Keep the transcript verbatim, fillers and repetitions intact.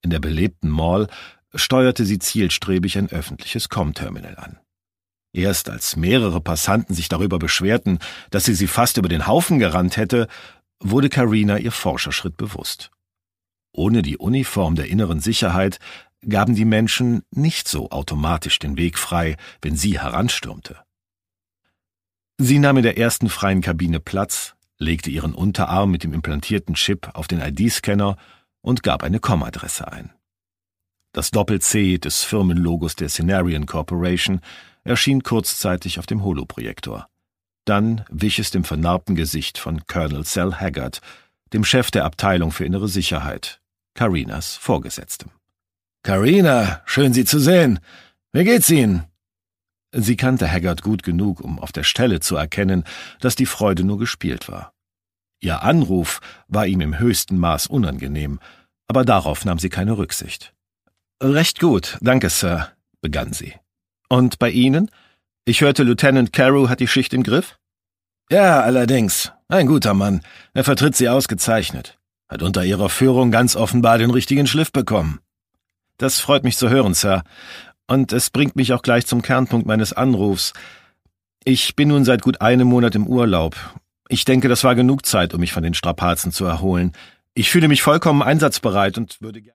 In der belebten Mall steuerte sie zielstrebig ein öffentliches Com-Terminal an. Erst als mehrere Passanten sich darüber beschwerten, dass sie sie fast über den Haufen gerannt hätte, wurde Carina ihr Forscherschritt bewusst. Ohne die Uniform der inneren Sicherheit gaben die Menschen nicht so automatisch den Weg frei, wenn sie heranstürmte. Sie nahm in der ersten freien Kabine Platz, legte ihren Unterarm mit dem implantierten Chip auf den I D-Scanner und gab eine Com-Adresse ein. Das Doppel-C des Firmenlogos der Cenarion Corporation erschien kurzzeitig auf dem Holoprojektor. Dann wich es dem vernarbten Gesicht von Colonel Sal Haggard, dem Chef der Abteilung für innere Sicherheit, Carinas Vorgesetztem. »Carina, schön Sie zu sehen. Wie geht's Ihnen?« Sie kannte Haggard gut genug, um auf der Stelle zu erkennen, dass die Freude nur gespielt war. Ihr Anruf war ihm im höchsten Maß unangenehm, aber darauf nahm sie keine Rücksicht. »Recht gut, danke, Sir«, begann sie. »Und bei Ihnen? Ich hörte, Lieutenant Carew hat die Schicht im Griff?« »Ja, allerdings. Ein guter Mann. Er vertritt Sie ausgezeichnet. Hat unter Ihrer Führung ganz offenbar den richtigen Schliff bekommen.« »Das freut mich zu hören, Sir. Und es bringt mich auch gleich zum Kernpunkt meines Anrufs. Ich bin nun seit gut einem Monat im Urlaub. Ich denke, das war genug Zeit, um mich von den Strapazen zu erholen. Ich fühle mich vollkommen einsatzbereit und würde gerne